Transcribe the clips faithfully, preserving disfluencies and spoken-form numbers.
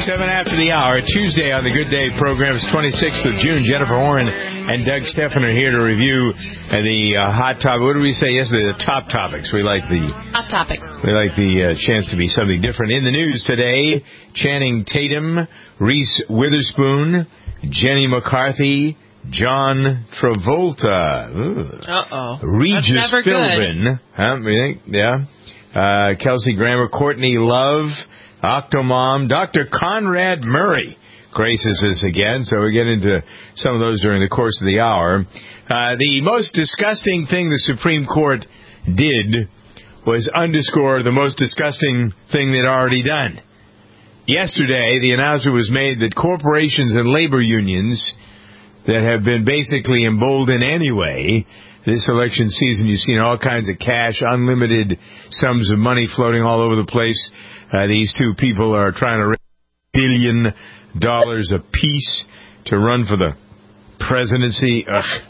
Seven after the hour, Tuesday on the Good Day program. It's twenty-sixth of June. Jennifer Horn and Doug Stephan are here to review uh, the uh, hot topic. What did we say yesterday? The top topics. We like the hot topics. We like the uh, chance to be something different in the news today. Channing Tatum, Reese Witherspoon, Jenny McCarthy, John Travolta, uh oh, Regis Philbin, huh? We think, yeah. Uh, Kelsey Grammer, Courtney Love, Octomom, Doctor Conrad Murray graces us again, so we get into some of those during the course of the hour. Uh, the most disgusting thing the Supreme Court did was underscore the most disgusting thing they'd already done. Yesterday, the announcement was made that corporations and labor unions that have been basically emboldened anyway this election season, you've seen all kinds of cash, unlimited sums of money floating all over the place. Uh, these two people are trying to raise a billion dollars apiece to run for the presidency. Ugh.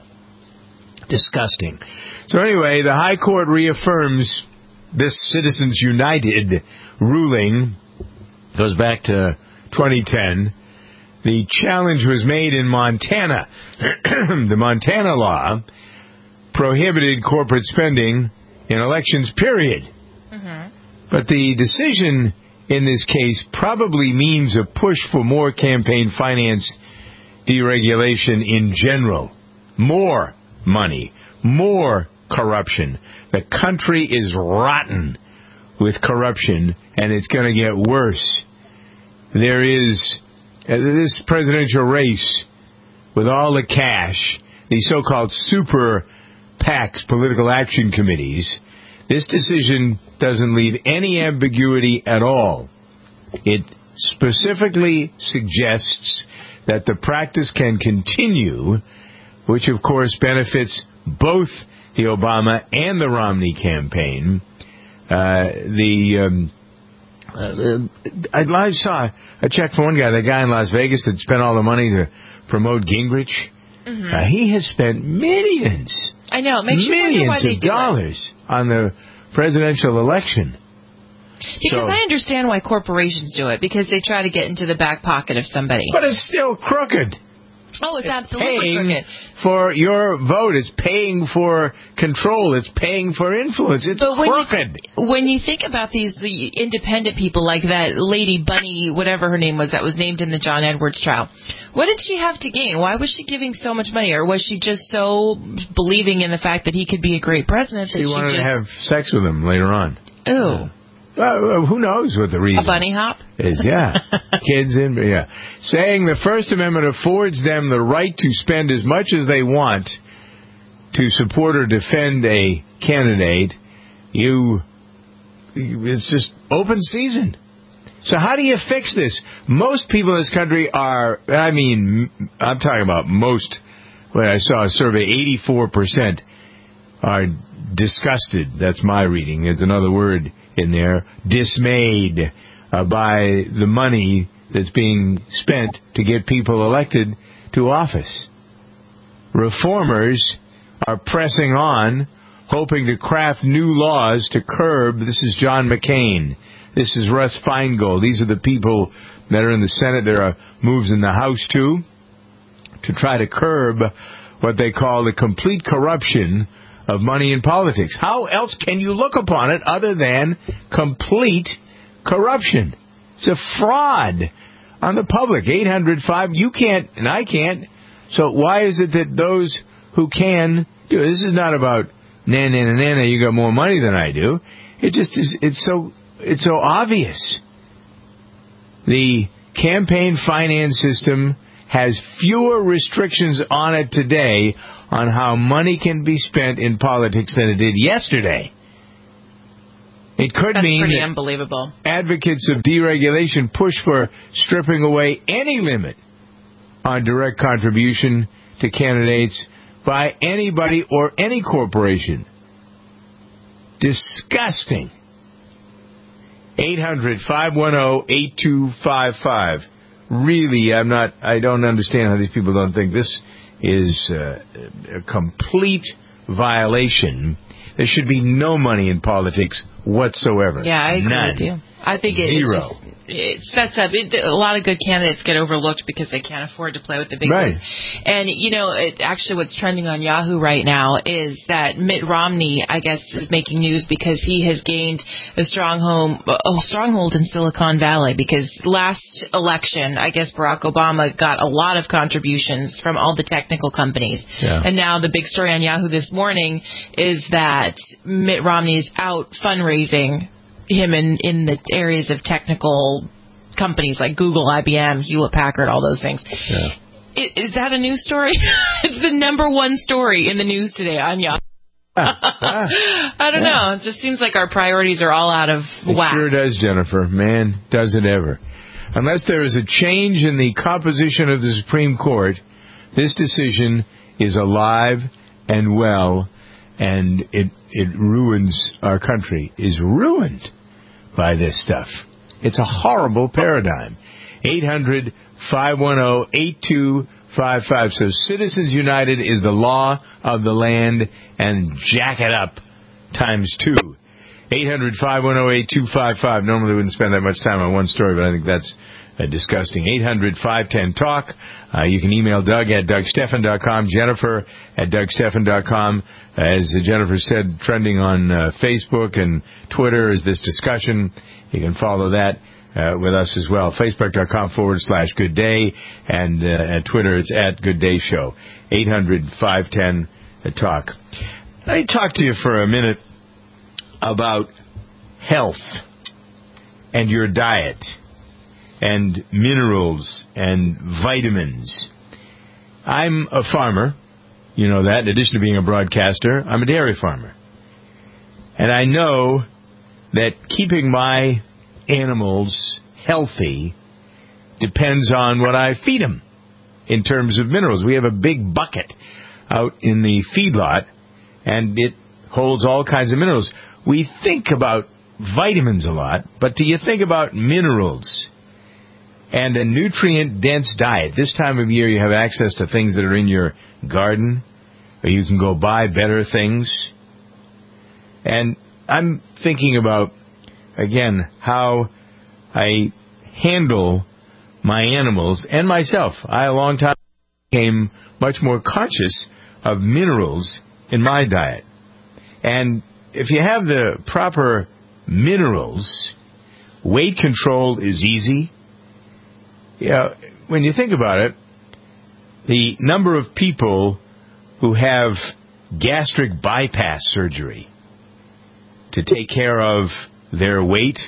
Disgusting. So anyway, the High Court reaffirms this Citizens United ruling. Goes back to twenty ten. The challenge was made in Montana. The Montana law prohibited corporate spending in elections, period. Mm-hmm. But the decision in this case probably means a push for more campaign finance deregulation in general. More money, more corruption. The country is rotten with corruption, and it's going to get worse. There is uh, this presidential race with all the cash, the so-called super PACs, political action committees. This decision doesn't leave any ambiguity at all. It specifically suggests that the practice can continue, which of course benefits both the Obama and the Romney campaign. Uh, the um, uh, I saw a check from one guy, the guy in Las Vegas that spent all the money to promote Gingrich. Mm-hmm. Uh, he has spent millions. I know. It makes you wonder why they do millions of dollars on the presidential election. Because so, I understand why corporations do it, because they try to get into the back pocket of somebody. But it's still crooked. Oh, it's, it's absolutely paying crooked. For your vote. It's paying for control. It's paying for influence. It's but when crooked. You, when you think about these the independent people like that lady Bunny, whatever her name was, that was named in the John Edwards trial, what did she have to gain? Why was she giving so much money? Or was she just so believing in the fact that he could be a great president that she, she wanted just... to have sex with him later on. Ooh. Yeah. Uh, who knows what the reason A bunny hop? is. Yeah. Kids in, yeah. Saying the First Amendment affords them the right to spend as much as they want to support or defend a candidate. You, it's just open season. So how do you fix this? Most people in this country are, I mean, I'm talking about most, when I saw a survey, eighty-four percent are disgusted. That's my reading. There's another word in there, dismayed uh, by the money that's being spent to get people elected to office. Reformers are pressing on, hoping to craft new laws to curb. This is John McCain. This is Russ Feingold. These are the people that are in the Senate. There are moves in the House, too, to try to curb what they call the complete corruption of money in politics. How else can you look upon it other than complete corruption? It's a fraud on the public. eight hundred five, you can't, and I can't. So why is it that those who can do it? This is not about, na na na na na, you got more money than I do. It just is, it's so, it's so obvious. The campaign finance system has fewer restrictions on it today on how money can be spent in politics than it did yesterday. It could That's mean pretty that unbelievable. Advocates of deregulation push for stripping away any limit on direct contribution to candidates by anybody or any corporation. Disgusting. eight hundred, five one zero, eight two five five. Really, I'm not, I don't understand how these people don't think this is uh, a complete violation. There should be no money in politics whatsoever. Yeah, I agree None. with you. I think it, Zero. It's, just, it sets up it, a lot of good candidates get overlooked because they can't afford to play with the big right. boys. And you know, it, actually, what's trending on Yahoo right now is that Mitt Romney, I guess, is making news because he has gained a strong home, a stronghold in Silicon Valley. Because last election, I guess Barack Obama got a lot of contributions from all the technical companies, yeah. and now the big story on Yahoo this morning is that Mitt Romney's out fundraising him in, in the areas of technical companies like Google, I B M, Hewlett Packard, all those things. Yeah. Is, is that a news story? It's the number one story in the news today on Yahoo. I don't know. It just seems like our priorities are all out of it whack. It sure does, Jennifer. Man, does it ever. Unless there is a change in the composition of the Supreme Court, this decision is alive and well, and it it ruins our country, is ruined by this stuff. It's a horrible paradigm. eight hundred, five one zero, eight two five five. So Citizens United is the law of the land, and jack it up times two. eight hundred, five one zero, eight two five five. Normally we wouldn't spend that much time on one story, but I think that's uh, disgusting. eight hundred, five one zero, talk. Uh, you can email Doug at Doug Stephan dot com, Jennifer at Doug Stephan dot com. As Jennifer said, trending on uh, Facebook and Twitter is this discussion. You can follow that uh, with us as well. Facebook.com forward slash Good Day, and uh, at Twitter it's at Good Day Show. eight hundred, five one zero, talk. Let me talk to you for a minute about health and your diet and minerals and vitamins. I'm a farmer, you know that. In addition to being a broadcaster, I'm a dairy farmer. And I know that keeping my animals healthy depends on what I feed them in terms of minerals. We have a big bucket out in the feedlot, and it holds all kinds of minerals. We think about vitamins a lot, but do you think about minerals and a nutrient-dense diet? This time of year you have access to things that are in your garden, or you can go buy better things. And I'm thinking about, again, how I handle my animals and myself. I, a long time, became much more conscious of minerals in my diet. And if you have the proper minerals, weight control is easy. You know, when you think about it, the number of people who have gastric bypass surgery to take care of their weight,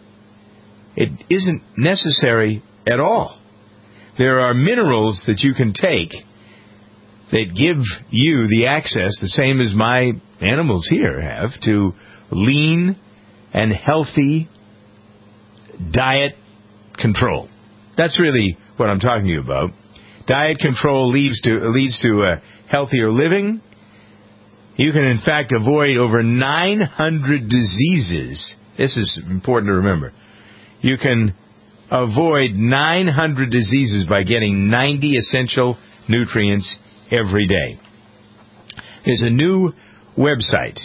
it isn't necessary at all. There are minerals that you can take that give you the access, the same as my animals here have, to lean and healthy diet control. That's really what I'm talking to you about. Diet control leads to leads to a healthier living. You can, in fact, avoid over nine hundred diseases. This is important to remember. You can avoid nine hundred diseases by getting ninety essential nutrients every day. There's a new website.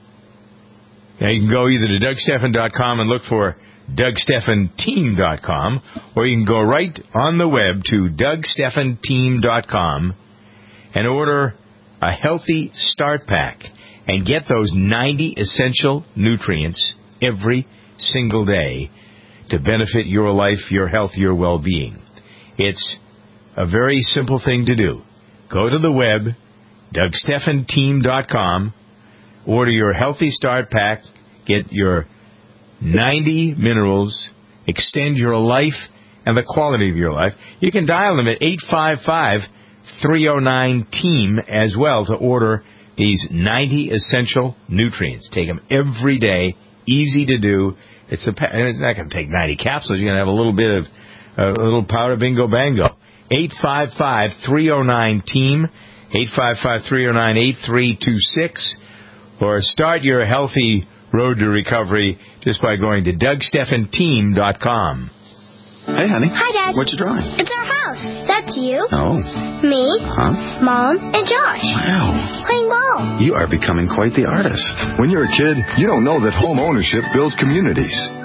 Now you can go either to Doug Stephan dot com and look for Doug Stephan Team dot com, or you can go right on the web to Doug Stephan Team dot com and order a healthy start pack and get those ninety essential nutrients every single day to benefit your life, your health, your well-being. It's a very simple thing to do. Go to the web, Doug Stephan Team dot com, order your healthy start pack, get your ninety minerals, extend your life and the quality of your life. You can dial them at eight five five, three zero nine, team as well to order these ninety essential nutrients. Take them every day, easy to do. It's, a, it's not going to take ninety capsules. You're going to have a little bit of a little powder bingo bango. eight five five, three zero nine, team, eight five five, three zero nine, eight three two six, or start your healthy road to recovery just by going to Doug Stephan Team dot com. Hey, honey. Hi, Dad. What you drawing? It's our house. That's you. Oh. Me. Huh? Mom and Josh. Wow. Playing ball. You are becoming quite the artist. When you're a kid, you don't know that home ownership builds communities.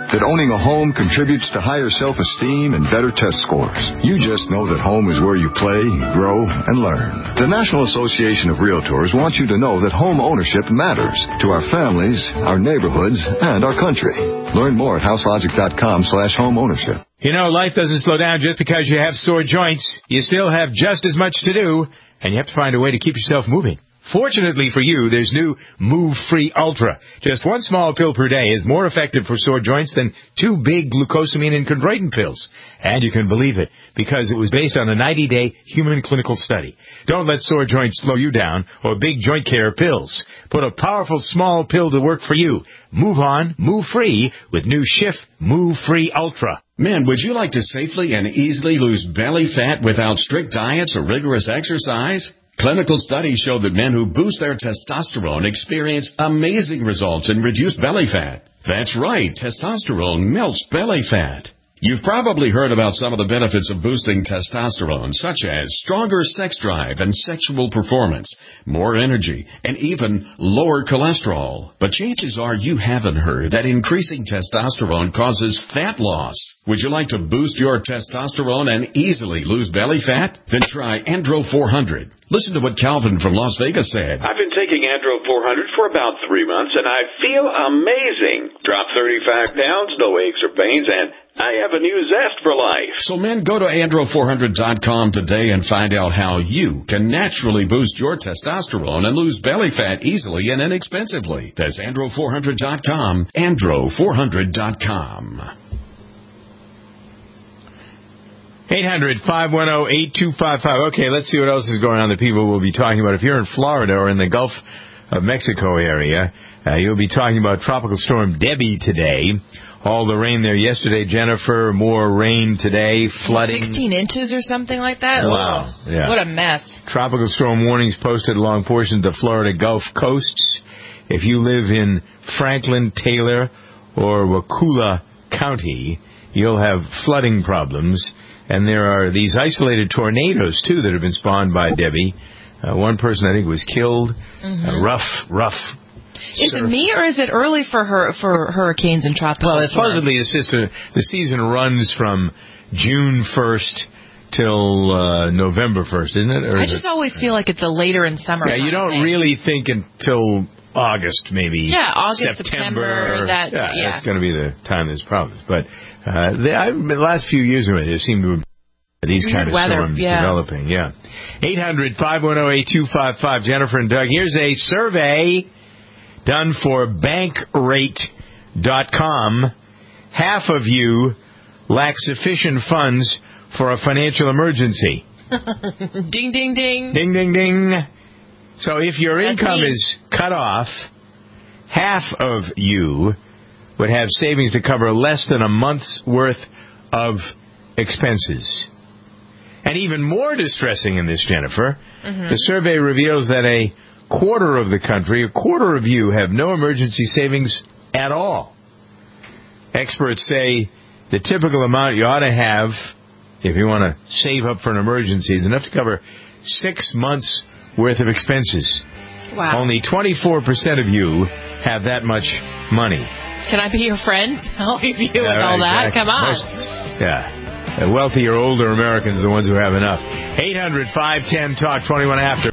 that owning a home contributes to higher self-esteem and better test scores. You just know that home is where you play, grow, and learn. The National Association of Realtors wants you to know that home ownership matters to our families, our neighborhoods, and our country. Learn more at houselogic.com slash home ownership. You know, life doesn't slow down just because you have sore joints. You still have just as much to do, and you have to find a way to keep yourself moving. Fortunately for you, there's new Move Free Ultra. Just one small pill per day is more effective for sore joints than two big glucosamine and chondroitin pills. And you can believe it, because it was based on a ninety-day human clinical study. Don't let sore joints slow you down or big joint care pills. Put a powerful small pill to work for you. Move on, move free with new Schiff Move Free Ultra. Men, would you like to safely and easily lose belly fat without strict diets or rigorous exercise? Clinical studies show that men who boost their testosterone experience amazing results in reduced belly fat. That's right, testosterone melts belly fat. You've probably heard about some of the benefits of boosting testosterone, such as stronger sex drive and sexual performance, more energy, and even lower cholesterol. But chances are you haven't heard that increasing testosterone causes fat loss. Would you like to boost your testosterone and easily lose belly fat? Then try Andro four hundred. Listen to what Calvin from Las Vegas said. I've been taking Andro four hundred for about three months, and I feel amazing. Dropped thirty-five pounds, no aches or pains, and I have a new zest for life. So, men, go to andro four hundred dot com today and find out how you can naturally boost your testosterone and lose belly fat easily and inexpensively. That's andro four hundred dot com, andro four hundred dot com. eight hundred, five one zero, eight two five five. Okay, let's see what else is going on that people will be talking about. If you're in Florida or in the Gulf of Mexico area, uh, you'll be talking about Tropical Storm Debbie today. All the rain there yesterday, Jennifer. More rain today, flooding. sixteen inches or something like that? Wow. Oh, yeah. What a mess. Tropical storm warnings posted along portions of the Florida Gulf coasts. If you live in Franklin, Taylor, or Wakulla County, you'll have flooding problems. And there are these isolated tornadoes, too, that have been spawned by Debbie. Uh, one person, I think, was killed. Mm-hmm. Uh, rough, rough. Is surf. It me, or is it early for her for hurricanes and tropical Well, storms? supposedly it's just a, the season runs from June first till uh, November first, isn't it? Or I is just it, always feel like it's a later in summer. Yeah, you don't thing. really think until August, maybe. Yeah, August, September. September. That, yeah, yeah, that's going to be the time there's problems. But uh, the, I, the last few years of it, there seem to be these Weird kind of weather, storms yeah. developing. Yeah. eight hundred, five one zero, eight two five five. Jennifer and Doug. Here's a survey done for bankrate dot com. Half of you lack sufficient funds for a financial emergency. Ding, ding, ding. Ding, ding, ding. So if your That's income me. is cut off, half of you would have savings to cover less than a month's worth of expenses. And even more distressing in this, Jennifer, mm-hmm. the survey reveals that a quarter of the country, a quarter of you, have no emergency savings at all. Experts say the typical amount you ought to have, if you want to save up for an emergency, is enough to cover six months' worth of expenses. Wow. Only twenty-four percent of you have that much money. Can I be your friend? I'll help you with yeah, right, all that. exactly. Come on. Most, yeah. The wealthier, older Americans are the ones who have enough. eight hundred, five ten, talk, twenty-one after.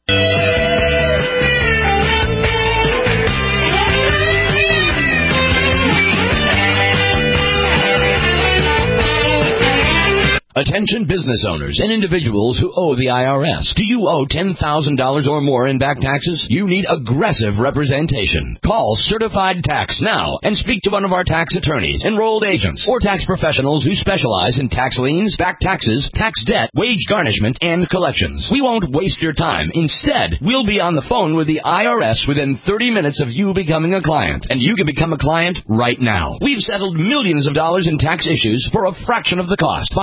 Attention business owners and individuals who owe the I R S. Do you owe ten thousand dollars or more in back taxes? You need aggressive representation. Call Certified Tax now and speak to one of our tax attorneys, enrolled agents, or tax professionals who specialize in tax liens, back taxes, tax debt, wage garnishment, and collections. We won't waste your time. Instead, we'll be on the phone with the I R S within thirty minutes of you becoming a client. And you can become a client right now. We've settled millions of dollars in tax issues for a fraction of the cost. Find the P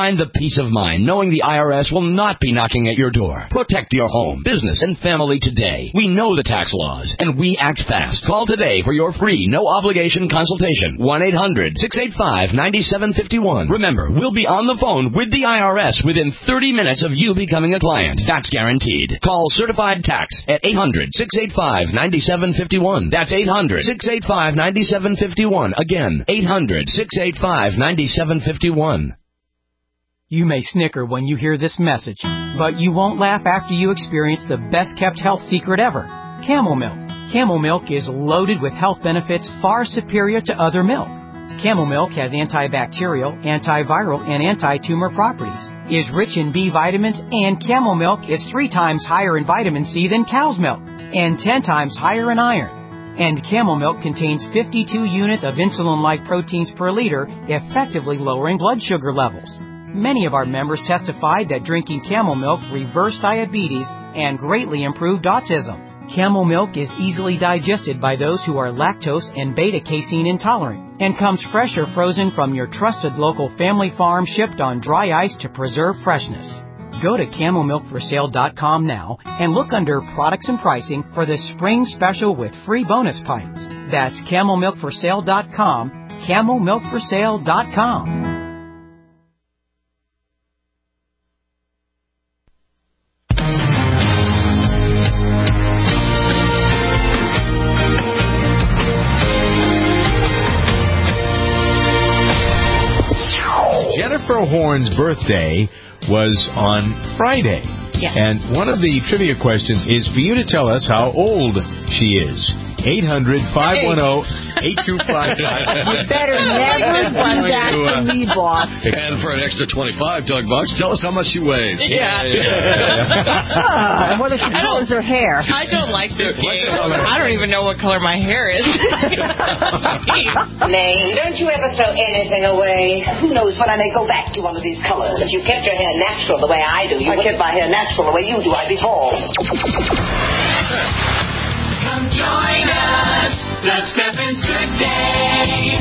peace of mind knowing the I R S will not be knocking at your door. Protect your home, business, and family today. We know the tax laws, and we act fast. Call today for your free, no-obligation consultation. one eight hundred six eight five nine seven five one. Remember, we'll be on the phone with the I R S within thirty minutes of you becoming a client. That's guaranteed. Call Certified Tax at eight hundred six eight five nine seven five one. That's eight hundred six eight five nine seven five one. Again, eight hundred six eight five nine seven five one. You may snicker when you hear this message, but you won't laugh after you experience the best-kept health secret ever, Camel Milk. Camel Milk is loaded with health benefits far superior to other milk. Camel Milk has antibacterial, antiviral, and anti-tumor properties, is rich in B vitamins, and Camel Milk is three times higher in vitamin C than cow's milk, and ten times higher in iron. And Camel Milk contains fifty-two units of insulin-like proteins per liter, effectively lowering blood sugar levels. Many of our members testified that drinking Camel Milk reversed diabetes and greatly improved autism. Camel Milk is easily digested by those who are lactose and beta-casein intolerant and comes fresh or frozen from your trusted local family farm, shipped on dry ice to preserve freshness. Go to camel milk for sale dot com now and look under products and pricing for the spring special with free bonus pints. That's camel milk for sale dot com, camel milk for sale dot com. Jennifer Horn's birthday was on Friday. Yeah. And one of the trivia questions is for you to tell us how old she is. eight hundred five one zero eight two five five. You better never do that to me, boss. And for an extra twenty-five, Doug Bucks, tell us how much she weighs. Yeah. yeah, yeah. Ah, and what if she colors her hair? I don't like this game. I don't even know what color my hair is. Nay, don't you ever throw anything away? Who knows when I may go back to one of these colors? If you kept your hair natural the way I do, you I kept my hair natural the way you do, I'd be bald. Come join us. Let's step into day.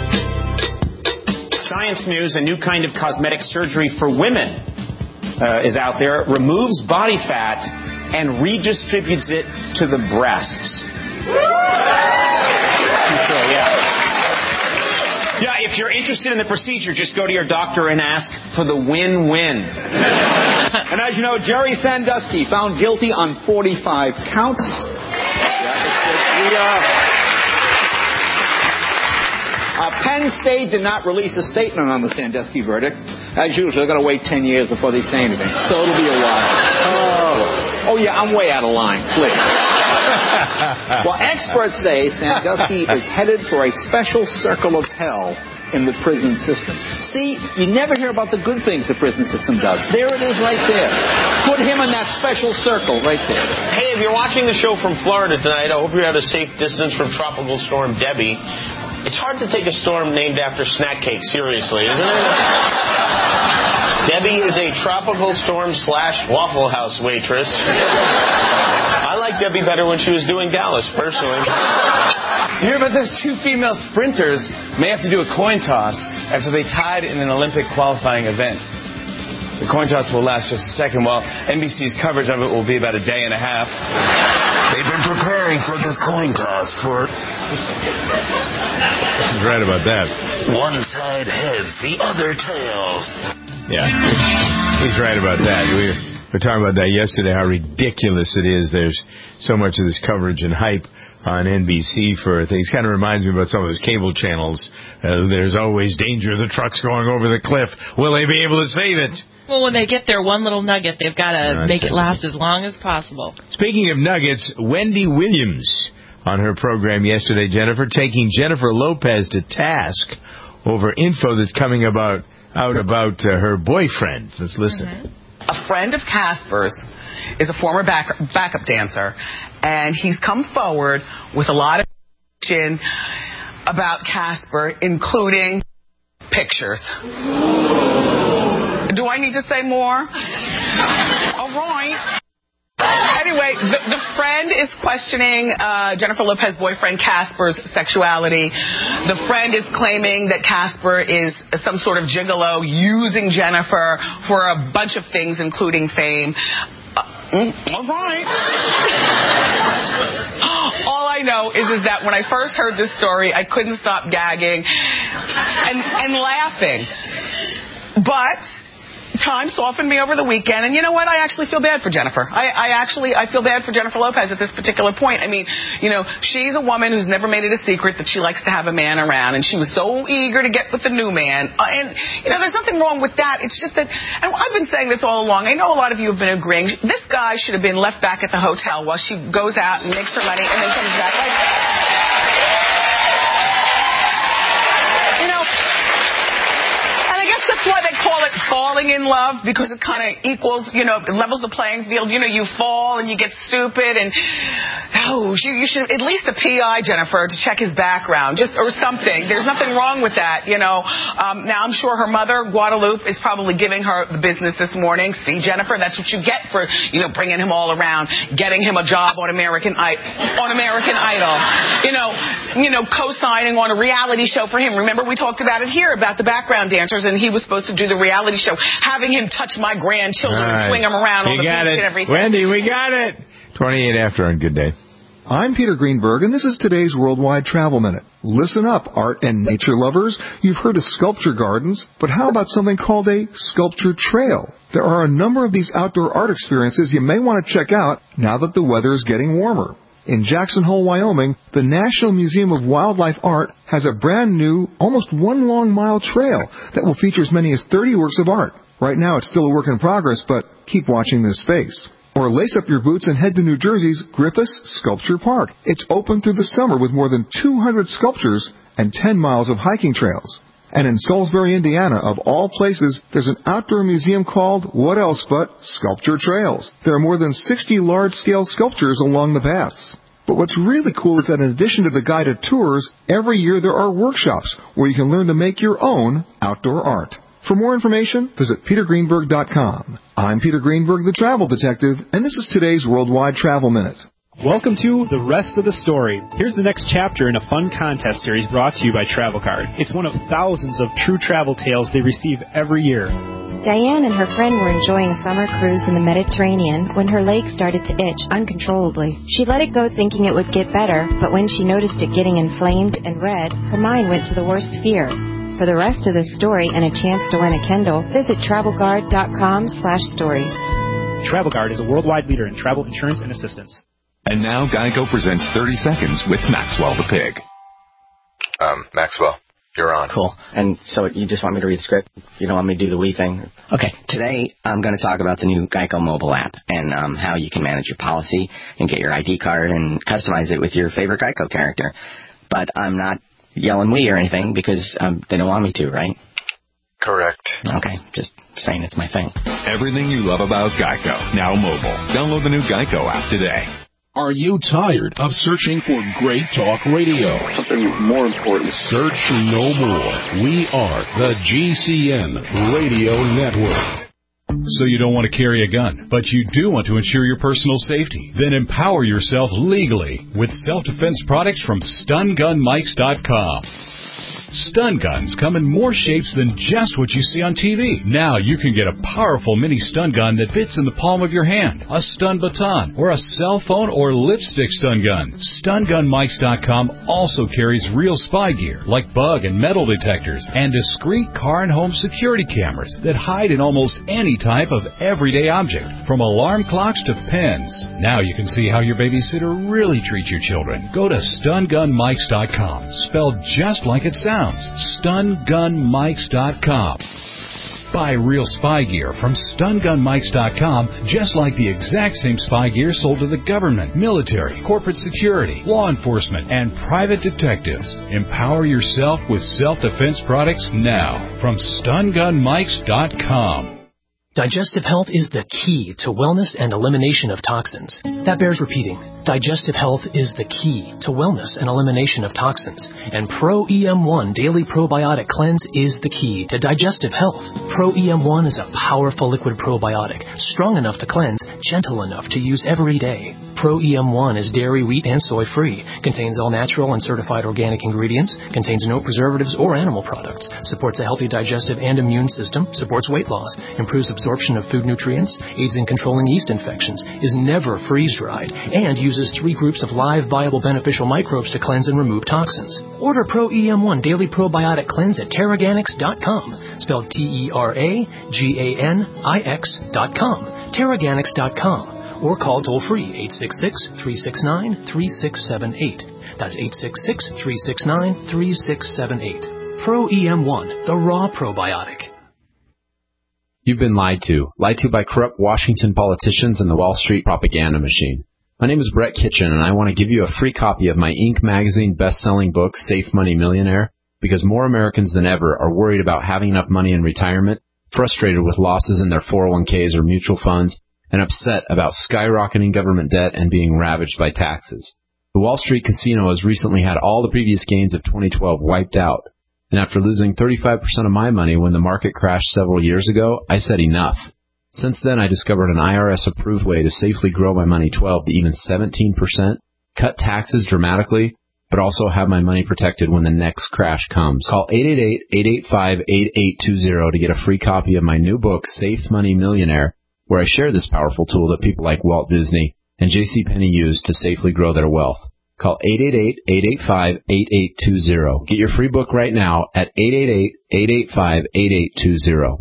Science News, a new kind of cosmetic surgery for women uh, is out there. It removes body fat and redistributes it to the breasts. Sure, yeah. Yeah, if you're interested in the procedure, just go to your doctor and ask for the win-win. And as you know, Jerry Sandusky found guilty on forty-five counts. Yeah, uh, uh, Penn State did not release a statement on the Sandusky verdict. As usual, they're going to wait ten years before they say anything. So it'll be a while. Oh, oh yeah, I'm way out of line. Please. Well, experts say Sandusky is headed for a special circle of hell in the prison system. See, you never hear about the good things the prison system does. There it is right there. Put him in that special circle right there. Hey, if you're watching the show from Florida tonight, I hope you're at a safe distance from Tropical Storm Debbie. It's hard to take a storm named after snack cake seriously, isn't it? Debbie is a tropical storm slash Waffle House waitress. I like Debbie better when she was doing Dallas, personally. You hear about those two female sprinters may have to do a coin toss after they tied in an Olympic qualifying event. The coin toss will last just a second, while N B C's coverage of it will be about a day and a half. They've been preparing for this coin toss for... He's right about that. One side heads, the other tails. Yeah, he's right about that. We were talking about that yesterday, how ridiculous it is. There's so much of this coverage and hype on N B C for things. Kind of reminds me about some of those cable channels. Uh, there's always danger of the trucks going over the cliff. Will they be able to save it? Well, when they get their one little nugget, they've got to make it last as long as possible. Speaking of nuggets, Wendy Williams on her program yesterday, Jennifer, taking Jennifer Lopez to task over info that's coming about out about uh, her boyfriend. Let's listen. Mm-hmm. A friend of Casper's is a former back, backup dancer, and he's come forward with a lot of information about Casper, including pictures. Do I need to say more? All right. Anyway, the, the friend is questioning uh, Jennifer Lopez's boyfriend Casper's sexuality. The friend is claiming that Casper is some sort of gigolo using Jennifer for a bunch of things, including fame. Uh, mm, all right. All I know is, is that when I first heard this story, I couldn't stop gagging and, and laughing. But time softened me over the weekend, and you know what? I actually feel bad for Jennifer. I, I actually, I feel bad for Jennifer Lopez at this particular point. I mean, you know, she's a woman who's never made it a secret that she likes to have a man around, and she was so eager to get with the new man. Uh, and, you know, there's nothing wrong with that. It's just that, and I've been saying this all along. I know a lot of you have been agreeing. This guy should have been left back at the hotel while she goes out and makes her money and then comes back. Like, you know, and I guess that's why they call it falling in love, because it kind of equals, you know, it levels the playing field. You know, you fall and you get stupid, and oh, you, you should at least a P I, Jennifer, to check his background, just or something. There's nothing wrong with that, you know. Um, now, I'm sure her mother, Guadalupe, is probably giving her the business this morning. See, Jennifer, that's what you get for, you know, bringing him all around, getting him a job on American I- on American Idol, you know, you know, co-signing on a reality show for him. Remember, we talked about it here about the background dancers, and he was supposed to do the reality show, having him touch my grandchildren right. and swing them around on the beach it. and everything. Wendy, we got it. twenty-eight after on Good Day. I'm Peter Greenberg, and this is today's Worldwide Travel Minute. Listen up, art and nature lovers. You've heard of sculpture gardens, but how about something called a sculpture trail? There are a number of these outdoor art experiences you may want to check out now that the weather is getting warmer. In Jackson Hole, Wyoming, the National Museum of Wildlife Art has a brand new, almost one long mile trail that will feature as many as thirty works of art. Right now it's still a work in progress, but keep watching this space. Or lace up your boots and head to New Jersey's Griffiths Sculpture Park. It's open through the summer with more than two hundred sculptures and ten miles of hiking trails. And in Salisbury, Indiana, of all places, there's an outdoor museum called what else but Sculpture Trails. There are more than sixty large-scale sculptures along the paths. But what's really cool is that in addition to the guided tours, every year there are workshops where you can learn to make your own outdoor art. For more information, visit peter greenberg dot com. I'm Peter Greenberg, the Travel Detective, and this is today's Worldwide Travel Minute. Welcome to The Rest of the Story. Here's the next chapter in a fun contest series brought to you by Travel Card. It's one of thousands of true travel tales they receive every year. Diane and her friend were enjoying a summer cruise in the Mediterranean when her leg started to itch uncontrollably. She let it go thinking it would get better, but when she noticed it getting inflamed and red, her mind went to the worst fear. For the rest of the story and a chance to win a Kindle, visit travel guard dot com slash stories. Travel Guard is a worldwide leader in travel insurance and assistance. And now Geico presents thirty seconds with Maxwell the Pig. Um, Maxwell, you're on. Cool. And so you just want me to read the script? You don't want me to do the wee thing? Okay. Today I'm going to talk about the new Geico mobile app and um, how you can manage your policy and get your I D card and customize it with your favorite Geico character. But I'm not yelling wee or anything because um, they don't want me to, right? Correct. Okay. Just saying it's my thing. Everything you love about Geico, now mobile. Download the new Geico app today. Are you tired of searching for great talk radio? Something more important. Search no more. We are the G C N Radio Network. So you don't want to carry a gun, but you do want to ensure your personal safety? Then empower yourself legally with self-defense products from stun gun mics dot com. Stun guns come in more shapes than just what you see on T V. Now you can get a powerful mini stun gun that fits in the palm of your hand, a stun baton, or a cell phone or lipstick stun gun. stun gun mics dot com also carries real spy gear like bug and metal detectors and discreet car and home security cameras that hide in almost any type of everyday object, from alarm clocks to pens. Now you can see how your babysitter really treats your children. Go to stun gun mics dot com, spelled just like it sounds. stun gun mics dot com. Buy real spy gear from stun gun mics dot com, just like the exact same spy gear sold to the government, military, corporate security, law enforcement, and private detectives. Empower yourself with self-defense products now from stun gun mics dot com. Digestive health is the key to wellness and elimination of toxins. That bears repeating. Digestive health is the key to wellness and elimination of toxins. And Pro E M one Daily Probiotic Cleanse is the key to digestive health. Pro E M one is a powerful liquid probiotic, strong enough to cleanse, gentle enough to use every day. Pro E M one is dairy, wheat, and soy-free, contains all natural and certified organic ingredients, contains no preservatives or animal products, supports a healthy digestive and immune system, supports weight loss, improves absorption of food nutrients, aids in controlling yeast infections, is never freeze-dried, and uses three groups of live, viable, beneficial microbes to cleanse and remove toxins. Order Pro E M one Daily Probiotic Cleanse at Teraganix dot com, spelled T E R A G A N I X dot com, Teraganix dot com. Or call toll-free eight six six, three six nine, three six seven eight. That's eight six six, three six nine, three six seven eight. Pro E M one, the raw probiotic. You've been lied to. Lied to by corrupt Washington politicians and the Wall Street propaganda machine. My name is Brett Kitchen, and I want to give you a free copy of my Inc magazine best-selling book, Safe Money Millionaire, because more Americans than ever are worried about having enough money in retirement, frustrated with losses in their four oh one k's or mutual funds, and upset about skyrocketing government debt and being ravaged by taxes. The Wall Street Casino has recently had all the previous gains of twenty twelve wiped out, and after losing thirty-five percent of my money when the market crashed several years ago, I said enough. Since then, I discovered an I R S-approved way to safely grow my money twelve to even seventeen percent, cut taxes dramatically, but also have my money protected when the next crash comes. Call eight eight eight, eight eight five, eight eight two zero to get a free copy of my new book, Safe Money Millionaire, where I share this powerful tool that people like Walt Disney and JCPenney use to safely grow their wealth. Call eight eight eight, eight eight five, eight eight two zero. Get your free book right now at eight eight eight, eight eight five, eight eight two zero.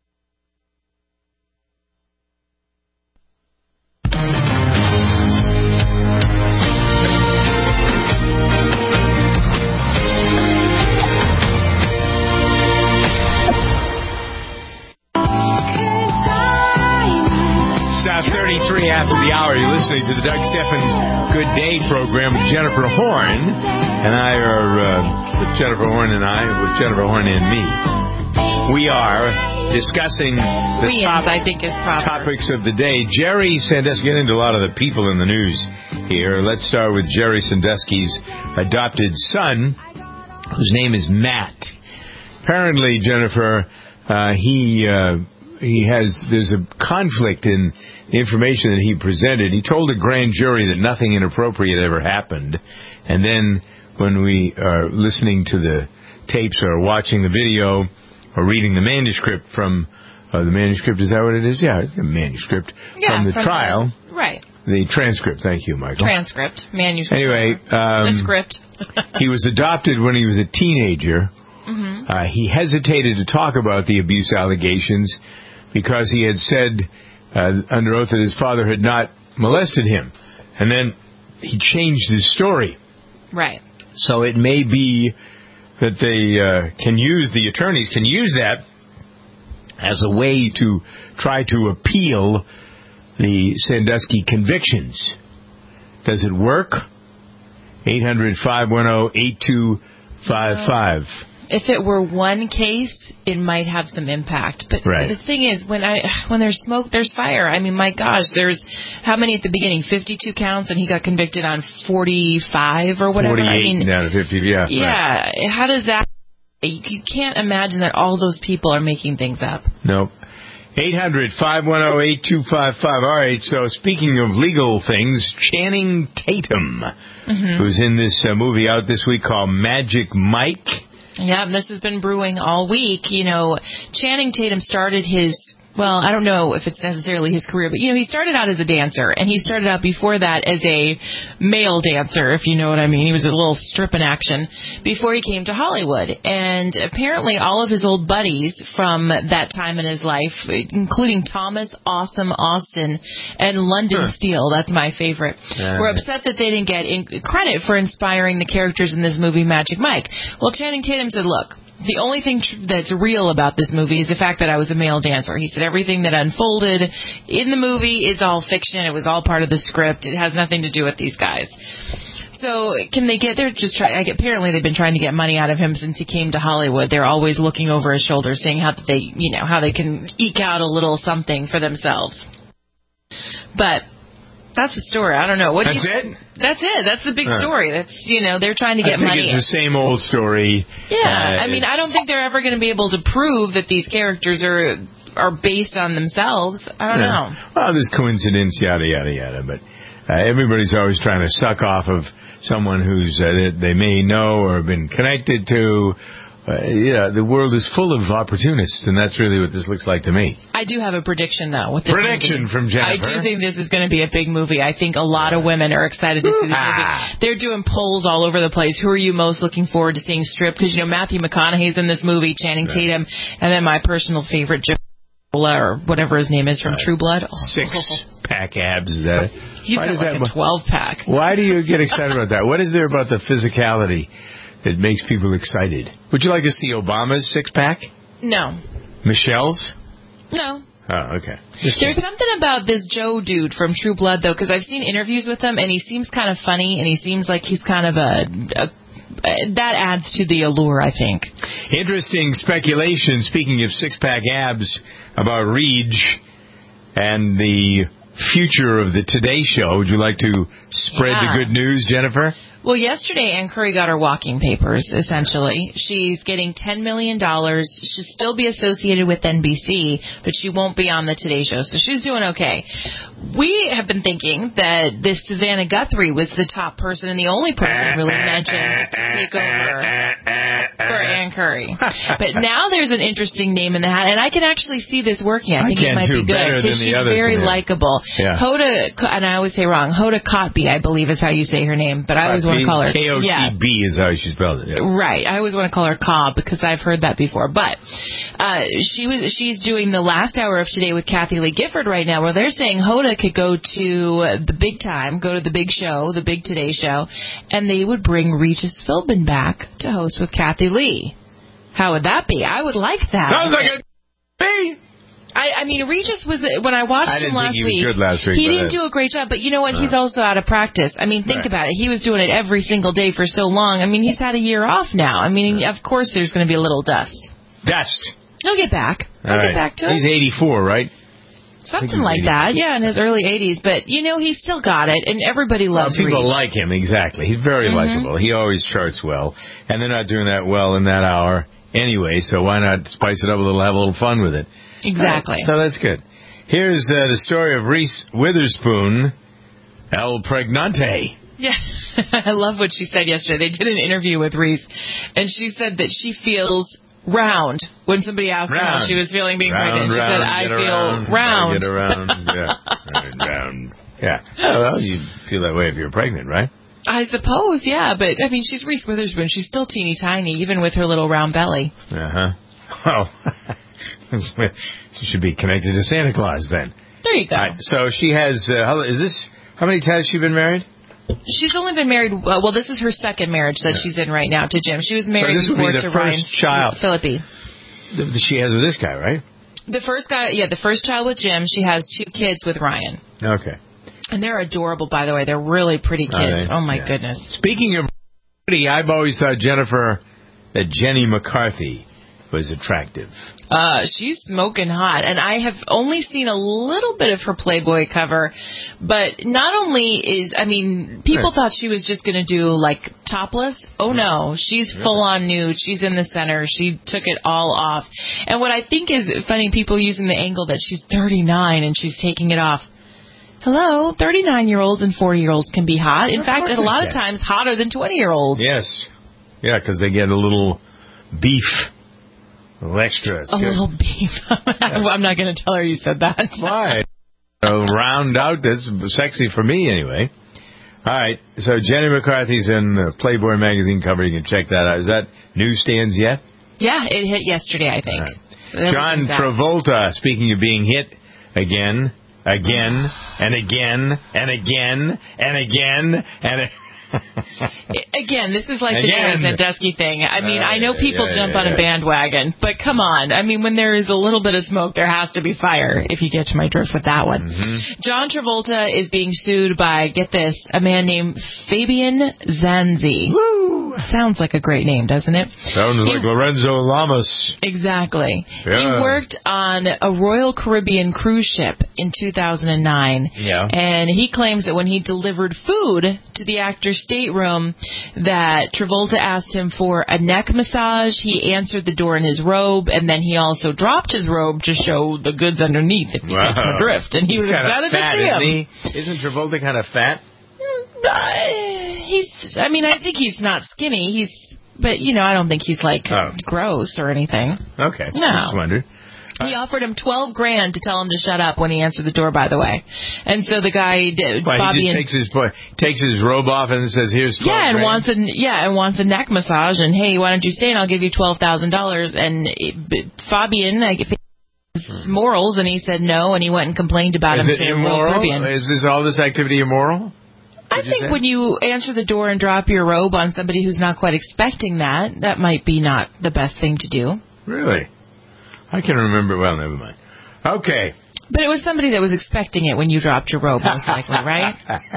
thirty-three after the hour. You're listening to the Doug Stephan Good Day program with Jennifer Horn. And I are, uh, with Jennifer Horn and I, with Jennifer Horn and me. We are discussing the we top, I think is proper. topics of the day. Jerry Sandusky, get into a lot of the people in the news here. Let's start with Jerry Sandusky's adopted son, whose name is Matt. Apparently, Jennifer, uh, he... Uh, He has, there's a conflict in the information that he presented. He told a grand jury that nothing inappropriate ever happened. And then when we are listening to the tapes or watching the video or reading the manuscript from, uh, the manuscript, is that what it is? Yeah, it's a manuscript yeah, from the from trial. The, right. The transcript. Thank you, Michael. Transcript. Manuscript. Anyway. Um, the script. He was adopted when he was a teenager. Mm-hmm. Uh, he hesitated to talk about the abuse allegations because he had said uh, under oath that his father had not molested him. And then he changed his story. Right. So it may be that they uh, can use, the attorneys can use that as a way to try to appeal the Sandusky convictions. Does it work? eight hundred, five one zero, eight two five five. If it were one case, it might have some impact. But right. the thing is, when I when there's smoke, there's fire. I mean, my gosh, there's how many at the beginning? fifty-two counts, and he got convicted on forty-five or whatever. forty-eight I mean, down to fifty, yeah. Yeah. Right. How does that... You can't imagine that all those people are making things up. Nope. eight hundred, five one zero, eight two five five. All right, so speaking of legal things, Channing Tatum, mm-hmm. who's in this uh, movie out this week called Magic Mike. Yeah, this has been brewing all week. You know, Channing Tatum started his, well, I don't know if it's necessarily his career, but, you know, he started out as a dancer, and he started out before that as a male dancer, if you know what I mean. He was a little stripping action before he came to Hollywood. And apparently all of his old buddies from that time in his life, including Thomas Awesome Austin and London huh. Steele, that's my favorite, uh, were upset that they didn't get in- credit for inspiring the characters in this movie, Magic Mike. Well, Channing Tatum said, look, the only thing tr- that's real about this movie is the fact that I was a male dancer. He said everything that unfolded in the movie is all fiction. It was all part of the script. It has nothing to do with these guys. So can they get? They're just trying. Apparently, they've been trying to get money out of him since he came to Hollywood. They're always looking over his shoulder, seeing how they, you know, how they can eke out a little something for themselves. But that's the story. I don't know. What that's do you, it. That's it. That's the big huh. story. That's you know they're trying to get I think money. It's the same old story. Yeah, uh, I mean, I don't think they're ever going to be able to prove that these characters are are based on themselves. I don't yeah. know. Well, there's coincidence, yada yada yada, but uh, everybody's always trying to suck off of someone who's uh, they may know or been connected to. Uh, yeah, the world is full of opportunists, and that's really what this looks like to me. I do have a prediction, though. With this prediction movie. from Jennifer. I do think this is going to be a big movie. I think a lot of women are excited to see this ah. movie. They're doing polls all over the place. Who are you most looking forward to seeing stripped? Because, you know, Matthew McConaughey's in this movie, Channing right. Tatum, and then my personal favorite, Joe or whatever his name is from right. True Blood. Oh. Six-pack abs. Is that He's why got like that, a twelve-pack. Why do you get excited about that? What is there about the physicality that makes people excited? Would you like to see Obama's six-pack? No. Michelle's? No. Oh, okay. There's something about this Joe dude from True Blood, though, because I've seen interviews with him, and he seems kind of funny, and he seems like he's kind of a... a that adds to the allure, I think. Interesting speculation, speaking of six-pack abs, about Reed and the future of the Today Show. Would you like to spread yeah. the good news, Jennifer? Well, yesterday, Ann Curry got her walking papers, essentially. She's getting ten million dollars. She'll still be associated with N B C, but she won't be on the Today Show, so she's doing okay. We have been thinking that this Savannah Guthrie was the top person and the only person really mentioned to take over for Ann Curry. But now there's an interesting name in the hat, and I can actually see this working. I think I it might be good because she's very likable. Yeah. Hoda, and I always say wrong, Hoda Kotb, I believe is how you say her name, but I always want to call her K O T B yeah. is how she spelled it. Yeah. Right. I always want to call her Cobb because I've heard that before. But uh, she was she's doing the last hour of Today with Kathy Lee Gifford right now, where they're saying Hoda could go to the big time, go to the big show, the big Today Show, and they would bring Regis Philbin back to host with Kathy Lee. How would that be? I would like that. Sounds like a me. I, I mean, Regis was, when I watched I him last he week, last week, he didn't do a great job, but you know what? Uh, he's also out of practice. I mean, think right. about it. He was doing it every single day for so long. I mean, he's had a year off now. I mean, of course there's going to be a little dust. Dust. He'll get back. He'll All get right. back to it. He's eighty-four, right? Something like eighty-four. That, yeah, in his early eighties. But, you know, he's still got it, and everybody loves well, people Reach. like him, exactly. He's very mm-hmm. likable. He always charts well, and they're not doing that well in that hour anyway, so why not spice it up a little, have a little fun with it. Exactly. Right, so that's good. Here's uh, the story of Reese Witherspoon, El Pregnante. Yeah, I love what she said yesterday. They did an interview with Reese, and she said that she feels round when somebody asked round. her how she was feeling being round, pregnant. She round, said, I feel around, round. Get around, yeah. Round, round. Yeah. Well, you feel that way if you're pregnant, right? I suppose, yeah, but, I mean, she's Reese Witherspoon. She's still teeny tiny, even with her little round belly. Uh-huh. Oh, she should be connected to Santa Claus then. There you go. Right, so she has, uh, how, is this, how many times has she been married? She's only been married, uh, well, this is her second marriage that yeah. she's in right now to Jim. She was married so this before would be the to first Ryan child. Phillippe. She has with this guy, right? The first guy, yeah, the first child with Jim. She has two kids with Ryan. Okay. And they're adorable, by the way. They're really pretty kids. Oh, my yeah. goodness. Speaking of pretty, I've always thought, Jennifer, that Jenny McCarthy was attractive. Uh, she's smoking hot, and I have only seen a little bit of her Playboy cover, but not only is, I mean, people right. thought she was just going to do, like, topless. Oh, no, she's really? full-on nude. She's in the center. She took it all off. And what I think is funny, people using the angle that she's thirty-nine and she's taking it off. Hello, thirty-nine-year-olds and forty-year-olds can be hot. In fact, a lot of times hotter than twenty-year-olds. Yes. Yeah, because they get a little beef. A little extra. It's a good. little beef. I'm not going to tell her you said that. Why? So round out. That's sexy for me anyway. All right. So Jenny McCarthy's in the Playboy magazine cover. You can check that out. Is that newsstands yet? Yeah, it hit yesterday, I think. Right. John Travolta, speaking of being hit again, again, and again, and again, and again, and Again, this is like Again. the Gary Sandusky thing. I mean, Uh, I know people yeah, jump yeah, on a yeah. bandwagon, but come on. I mean, when there is a little bit of smoke, there has to be fire, if you get to my drift with that one. Mm-hmm. John Travolta is being sued by, get this, a man named Fabian Zanzi. Woo! Sounds like a great name, doesn't it? Sounds He- like Lorenzo Lamas. Exactly. Yeah. He worked on a Royal Caribbean cruise ship in two thousand nine. Yeah. And he claims that when he delivered food to the actor's stateroom, that Travolta asked him for a neck massage. He answered the door in his robe, and then he also dropped his robe to show the goods underneath, if you Wow. catch my drift. And he He's was kinda excited fat, to see him. isn't he? Isn't Travolta kind of fat? Uh, he's, I mean, I think he's not skinny. He's, but, you know, I don't think he's, like, Oh. gross or anything. Okay. No. I just wondered. He offered him twelve grand to tell him to shut up when he answered the door, by the way. And so the guy, did, Why, Bobby, he just and, takes his boy, takes his robe off and says, "Here's twelve yeah, and grand." wants a yeah, and wants a neck massage. And hey, why don't you stay and I'll give you twelve thousand dollars. And it, Fabian, I guess, his morals, and he said no, and he went and complained about him Is it to Royal immoral? Caribbean. Is this all this activity immoral? I you think say? when you answer the door and drop your robe on somebody who's not quite expecting that, that might be not the best thing to do. Really? I can remember. Well, never mind. Okay. But it was somebody that was expecting it when you dropped your robe, most likely, right?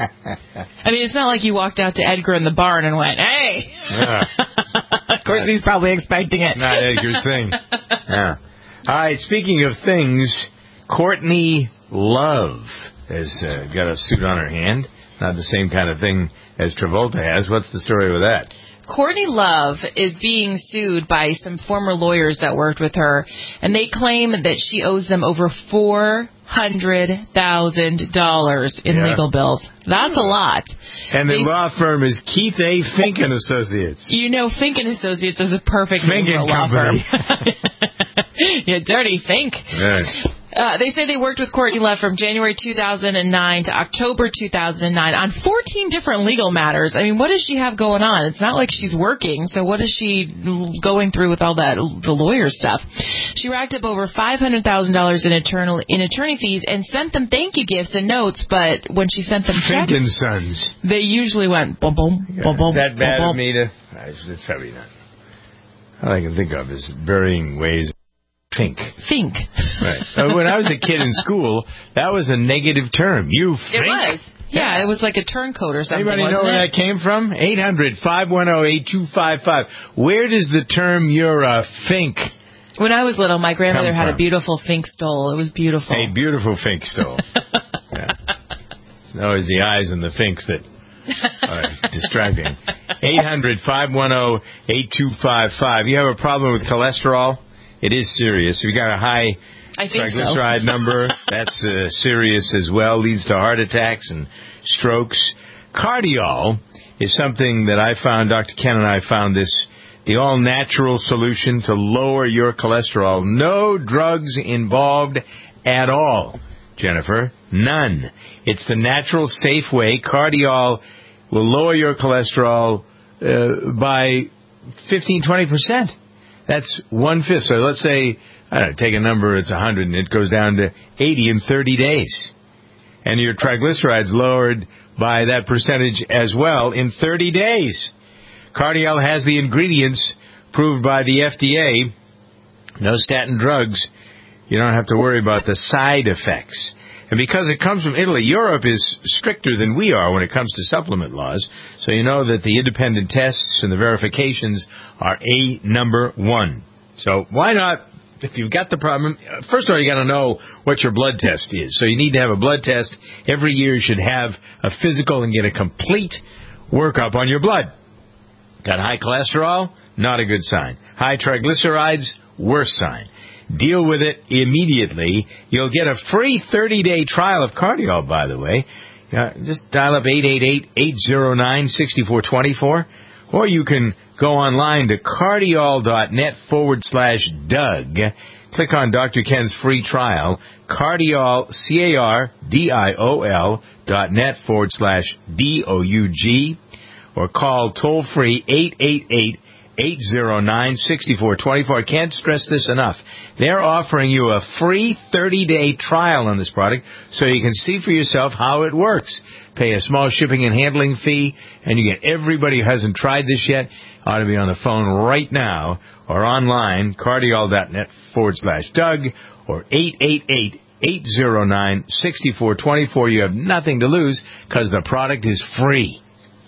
I mean, it's not like you walked out to Edgar in the barn and went, hey! Yeah. Of course, he's probably expecting it. It's not Edgar's thing. Yeah. All right, speaking of things, Courtney Love has uh, got a suit on her hand. Not the same kind of thing as Travolta has. What's the story with that? Courtney Love is being sued by some former lawyers that worked with her, and they claim that she owes them over four hundred thousand dollars in Yeah. legal bills. That's a lot. And the They- law firm is Keith A. Fink and Associates. You know, Fink and Associates is a perfect Fink name for a and law Company. firm. You dirty Fink. Right. Uh, they say they worked with Courtney Love from January two thousand nine to October two thousand nine on fourteen different legal matters. I mean, what does she have going on? It's not like she's working, so what is she going through with all that, the lawyer stuff? She racked up over five hundred thousand dollars in, eternal, in attorney fees and sent them thank you gifts and notes, but when she sent them Fink checks, and Sons. they usually went boom, boom, boom, boom. Is that bad boom, of me to... It's probably not. All I can think of is varying ways. Fink. Fink. Right. Uh, when I was a kid in school, that was a negative term. You It fink. was. Yeah, it was like a turncoat or something. Anybody know wasn't where it? that came from? eight hundred, five one zero, eight two five five. Where does the term "you're a fink" When I was little, my grandmother come had from? a beautiful Fink stole. It was beautiful. A beautiful fink stole. Yeah. It's always the eyes and the finks that are distracting. eight hundred, five one zero, eight two five five. You have a problem with cholesterol? It is serious. If you got a high I think triglyceride so. number, that's uh, serious as well. Leads to heart attacks and strokes. Cardiol is something that I found, Doctor Ken and I found this, the all-natural solution to lower your cholesterol. No drugs involved at all, Jennifer. None. It's the natural, safe way. Cardiol will lower your cholesterol uh, by fifteen, twenty percent. That's one-fifth. So let's say, I don't know, take a number, it's one hundred, and it goes down to eighty in thirty days. And your triglycerides lowered by that percentage as well in thirty days. Cardiol has the ingredients approved by the F D A. No statin drugs. You don't have to worry about the side effects. And because it comes from Italy, Europe is stricter than we are when it comes to supplement laws. So you know that the independent tests and the verifications are A number one. So why not, if you've got the problem, first of all, you got to know what your blood test is. So you need to have a blood test. Every year you should have a physical and get a complete workup on your blood. Got high cholesterol? Not a good sign. High triglycerides? Worse sign. Deal with it immediately. You'll get a free thirty-day trial of Cardiol, by the way. Uh, just dial up eight eight eight, eight zero nine, six four two four. Or you can go online to cardiol.net forward slash Doug. Click on Doctor Ken's free trial. Cardiol, C A R D I O L dot net forward slash D O U G. Or call toll-free eight eight eight, eight zero nine, six four two four. I can't stress this enough. They're offering you a free thirty-day trial on this product so you can see for yourself how it works. Pay a small shipping and handling fee, and you get everybody who hasn't tried this yet ought to be on the phone right now or online, cardiol.net forward slash Doug or eight eight eight, eight zero nine, six four two four. You have nothing to lose because the product is free.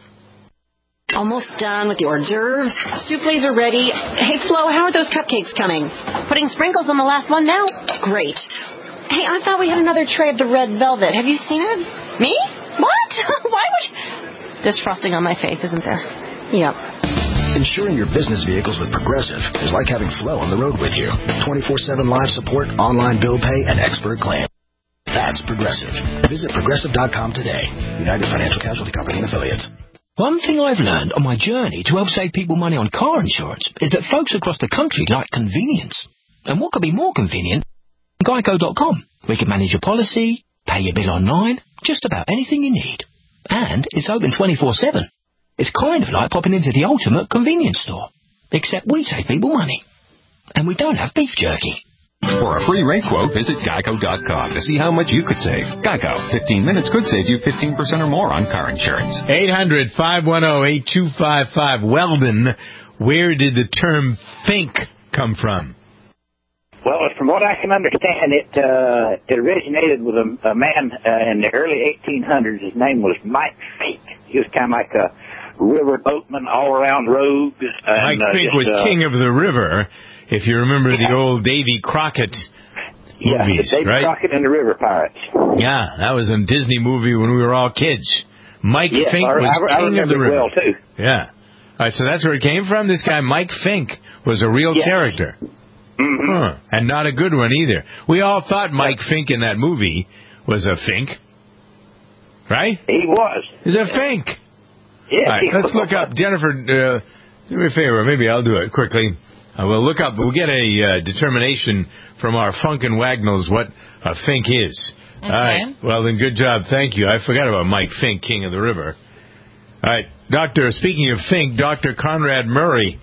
Almost done with the hors d'oeuvres. Souffles are ready. Hey, Flo, how are those cupcakes coming? Putting sprinkles on the last one now? Great. Hey, I thought we had another tray of the red velvet. Have you seen it? Me? What? Why would you... There's frosting on my face, isn't there? Yep. Insuring your business vehicles with Progressive is like having Flo on the road with you. twenty-four seven live support, online bill pay, and expert claim. That's Progressive. Visit Progressive dot com today. United Financial Casualty Company and Affiliates. One thing I've learned on my journey to help save people money on car insurance is that folks across the country like convenience. And what could be more convenient? Geico dot com. We can manage your policy, pay your bill online, just about anything you need. And it's open twenty-four seven. It's kind of like popping into the ultimate convenience store. Except we save people money. And we don't have beef jerky. For a free rate quote, visit Geico dot com to see how much you could save. Geico. fifteen minutes could save you fifteen percent or more on car insurance. eight hundred, five one zero, eight two five five. Weldon, where did the term think come from? Well, from what I can understand, it uh, it originated with a, a man uh, in the early eighteen hundreds. His name was Mike Fink. He was kind of like a river boatman, all-around rogue. And, Mike uh, Fink just, was uh, king of the river, if you remember yeah. the old Davy Crockett yeah, movies, Davy right? Crockett and the River Pirates. Yeah, that was a Disney movie when we were all kids. Mike yes, Fink I, was I, I king of the remember river. it well, too. Yeah. All right, so that's where it came from? This guy, Mike Fink, was a real yes. character. Mm-hmm. Huh. And not a good one either. We all thought Mike Fink in that movie was a Fink. Right? He was. He's a Fink. Yeah, all right, let's look up. Jennifer, uh, do me a favor. Maybe I'll do it quickly. Uh, we'll look up. We'll get a uh, determination from our Funkin' Wagnalls what a Fink is. Okay. All right. Well, then, good job. Thank you. I forgot about Mike Fink, King of the River. All right. Doctor, speaking of Fink, Doctor Conrad Murray.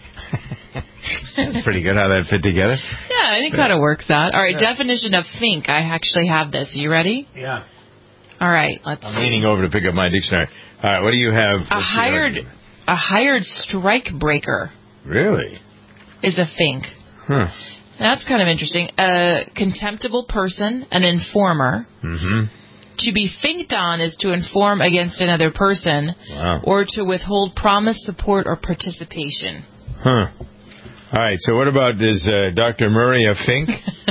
That's pretty good how that fit together. Yeah, it kind of works out. All right, yeah. Definition of Fink. I actually have this. Are you ready? Yeah. All right, let's I'm see. leaning over to pick up my dictionary. All right, what do you have? A hired, a hired strike breaker. Really? Is a Fink. Huh. That's kind of interesting. A contemptible person, an informer. Mm-hmm. To be finked on is to inform against another person, wow. or to withhold promise, support, or participation. Huh. All right, so what about this uh, Doctor Murray a Fink?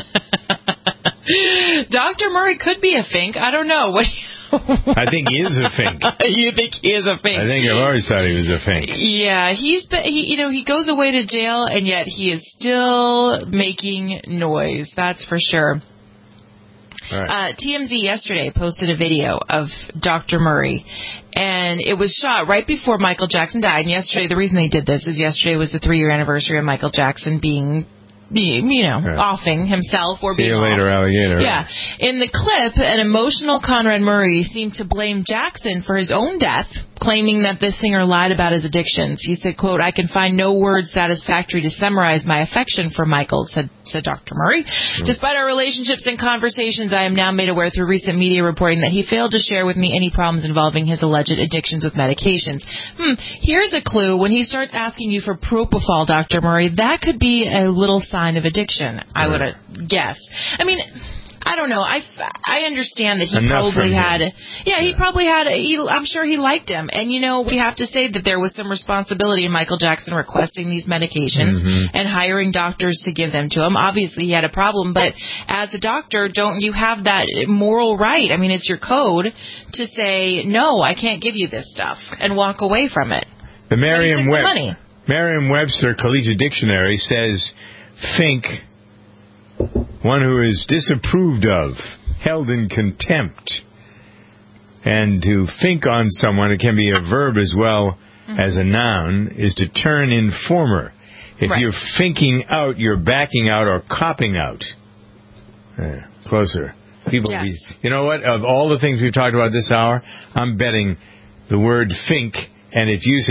Doctor Murray could be a Fink. I don't know. What? I think he is a Fink. You think he is a Fink? I think I've always thought he was a Fink. Yeah, he's been, he, you know, he goes away to jail, and yet he is still making noise. That's for sure. All right. Uh, T M Z yesterday posted a video of Doctor Murray, and it was shot right before Michael Jackson died. And yesterday, the reason they did this is yesterday was the three-year anniversary of Michael Jackson being, being you know, right. offing himself or See being you later, offed. alligator. Yeah. In the clip, an emotional Conrad Murray seemed to blame Jackson for his own death, claiming that the singer lied about his addictions. He said, quote, "I can find no words satisfactory to summarize my affection for Michael," said, said Doctor Murray. Mm. "Despite our relationships and conversations, I am now made aware through recent media reporting that he failed to share with me any problems involving his alleged addictions with medications." Hmm, here's a clue. When he starts asking you for propofol, Doctor Murray, that could be a little sign of addiction, I would guess. I mean, I don't know. I, I understand that he Enough probably had, him. yeah, he probably had, he, I'm sure he liked him. And, you know, we have to say that there was some responsibility in Michael Jackson requesting these medications mm-hmm. and hiring doctors to give them to him. Obviously, he had a problem, but as a doctor, don't you have that moral right? I mean, it's your code to say, no, I can't give you this stuff, and walk away from it. The Merriam-Webster money. Merriam-Webster Collegiate Dictionary says, Fink, one who is disapproved of, held in contempt. And to fink on someone, it can be a verb as well mm-hmm. as a noun, is to turn informer. If right. you're finking out, you're backing out or copping out. Uh, closer. People, yes. be, you know what? Of all the things we've talked about this hour, I'm betting the word fink and its usage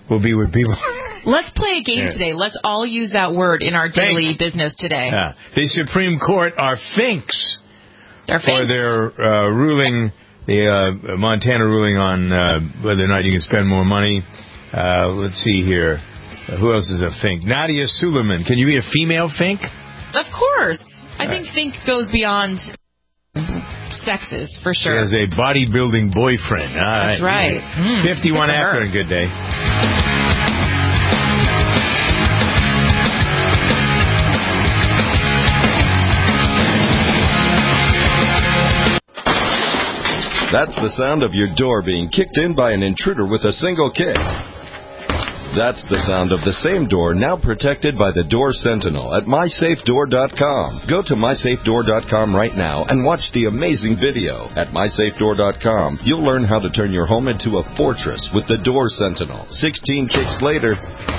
will be with people. Let's play a game Yeah. today. Let's all use that word in our daily business today. Yeah. The Supreme Court are finks They're for finks. their uh, ruling, the uh, Montana ruling on uh, whether or not you can spend more money. Uh, let's see here. Uh, who else is a fink? Nadia Suleiman. Can you be a female fink? Of course. I think Fink goes beyond sexes, for She sure. has a bodybuilding boyfriend. All That's right. Mm, fifty-one good for after her. and good day. That's the sound of your door being kicked in by an intruder with a single kick. That's the sound of the same door now protected by the Door Sentinel at my safe door dot com. Go to my safe door dot com right now and watch the amazing video. At my safe door dot com, you'll learn how to turn your home into a fortress with the Door Sentinel. sixteen kicks later,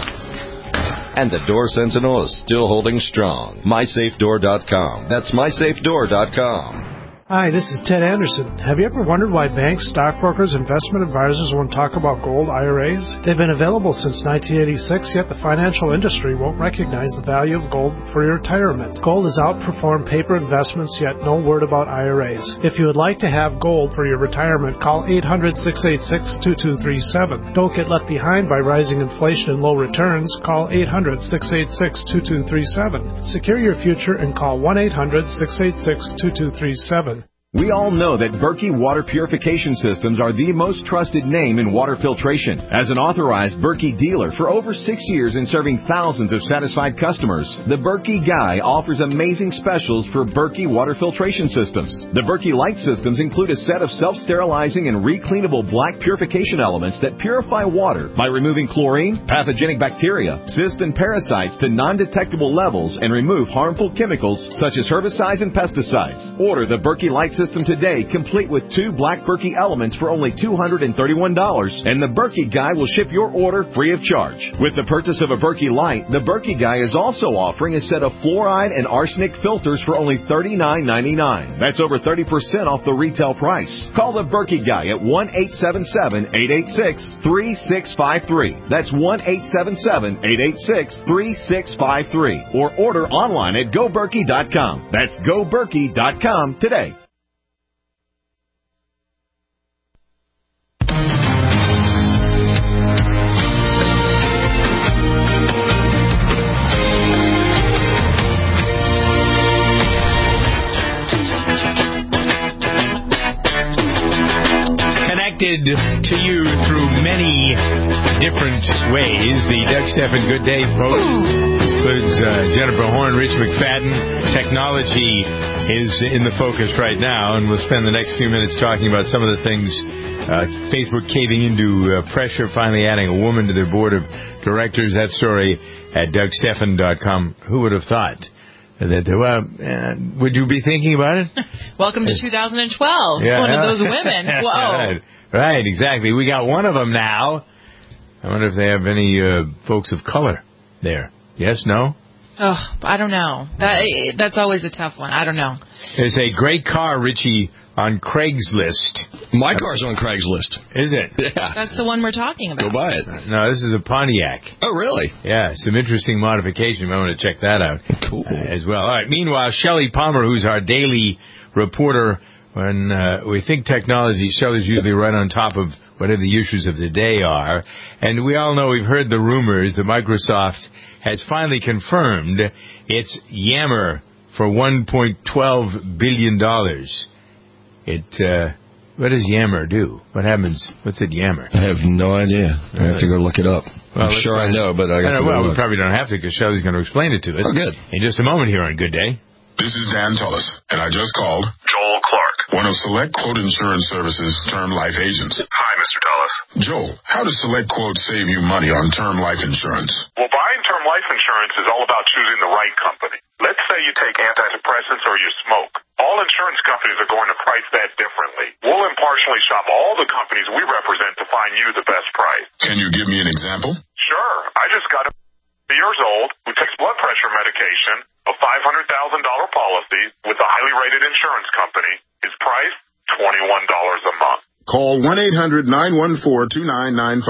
and the Door Sentinel is still holding strong. my safe door dot com. That's my safe door dot com. Hi, this is Ted Anderson. Have you ever wondered why banks, stockbrokers, investment advisors won't talk about gold I R As? They've been available since nineteen eighty-six, yet the financial industry won't recognize the value of gold for your retirement. Gold has outperformed paper investments, yet no word about I R As. If you would like to have gold for your retirement, call eight hundred, six eight six, two two three seven. Don't get left behind by rising inflation and low returns. Call eight hundred, six eight six, two two three seven. Secure your future and call one eight hundred, six eight six, two two three seven. We all know that Berkey Water Purification Systems are the most trusted name in water filtration. As an authorized Berkey dealer for over six years and serving thousands of satisfied customers, the Berkey Guy offers amazing specials for Berkey Water Filtration Systems. The Berkey Light Systems include a set of self-sterilizing and recleanable black purification elements that purify water by removing chlorine, pathogenic bacteria, cysts, and parasites to non-detectable levels and remove harmful chemicals such as herbicides and pesticides. Order the Berkey Light System today, complete with two black Berkey elements for only two hundred thirty-one dollars, and the Berkey Guy will ship your order free of charge. With the purchase of a Berkey Light, the Berkey Guy is also offering a set of fluoride and arsenic filters for only thirty-nine ninety-nine. That's over thirty percent off the retail price. Call the Berkey Guy at one eight seven seven, eight eight six, three six five three. That's one eight seven seven, eight eight six, three six five three. Or order online at go berkey dot com. That's go berkey dot com today. To you through many different ways. The Doug Stephan Good Day post includes uh, Jennifer Horn, Rich McFadden. Technology is in the focus right now, and we'll spend the next few minutes talking about some of the things. Uh, Facebook caving into uh, pressure, finally adding a woman to their board of directors. That story at doug stephan dot com. Who would have thought that? Well, uh, would you be thinking about it? Welcome to two thousand twelve. Yeah. One of those women. Whoa. Right. Right, exactly. We got one of them now. I wonder if they have any uh, folks of color there. Yes, no? Oh, I don't know. That That's always a tough one. I don't know. There's a great car, Richie, on Craigslist. My car's on Craigslist. Is it? Yeah. That's the one we're talking about. Go buy it. No, this is a Pontiac. Oh, really? Yeah, some interesting modification. You might want to check that out. Cool. Uh, as well. All right, meanwhile, Shelley Palmer, who's our daily reporter, when uh, we think technology, Shelley's usually right on top of whatever the issues of the day are. And we all know, we've heard the rumors that Microsoft has finally confirmed its Yammer for one point one two billion dollars. It, uh, what does Yammer do? What happens? What's it Yammer? I have no idea. I have to go look it up. Well, I'm sure I know, but I got I to know, go Well, we look. probably don't have to because Shelley's going to explain it to us. Oh, good. In just a moment here on Good Day. This is Dan Tullis, and I just called Joel Clark, one of Select Quote Insurance Services' term life agents. Hi, Mister Tullis. Joel, how does Select Quote save you money on term life insurance? Well, buying term life insurance is all about choosing the right company. Let's say you take antidepressants or you smoke. All insurance companies are going to price that differently. We'll impartially shop all the companies we represent to find you the best price. Can you give me an example? Sure. I just got a years old who takes blood pressure medication, a five hundred thousand dollars policy with a highly rated insurance company. His price, twenty-one dollars a month. Call one eight hundred, nine one four, two nine nine five.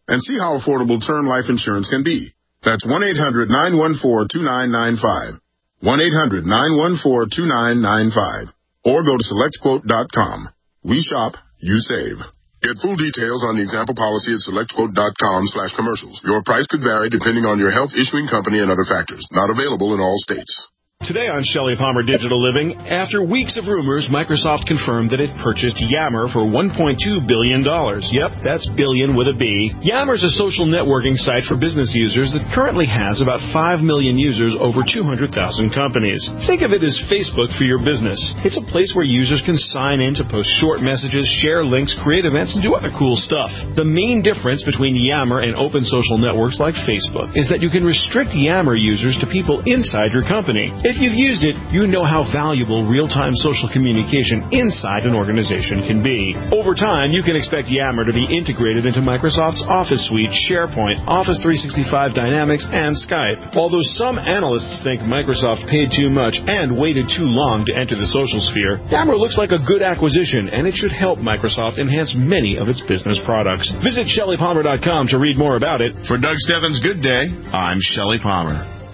and see how affordable term life insurance can be. That's one eight hundred nine one four two nine nine five. one eight hundred nine one four two nine nine five. Or go to select quote dot com. We shop, you save. Get full details on the example policy at select quote dot com slash commercials. Your price could vary depending on your health, issuing company, and other factors. Not available in all states. Today on Shelley Palmer Digital Living, after weeks of rumors, Microsoft confirmed that it purchased Yammer for one point two billion dollars. Yep, that's billion with a B. Yammer is a social networking site for business users that currently has about five million users over two hundred thousand companies. Think of it as Facebook for your business. It's a place where users can sign in to post short messages, share links, create events, and do other cool stuff. The main difference between Yammer and open social networks like Facebook is that you can restrict Yammer users to people inside your company. If you've used it, you know how valuable real-time social communication inside an organization can be. Over time, you can expect Yammer to be integrated into Microsoft's Office Suite, SharePoint, Office three sixty-five Dynamics, and Skype. Although some analysts think Microsoft paid too much and waited too long to enter the social sphere, Yammer looks like a good acquisition, and it should help Microsoft enhance many of its business products. Visit Shelley Palmer dot com to read more about it. For Doug Steffens' Good Day, I'm Shelley Palmer.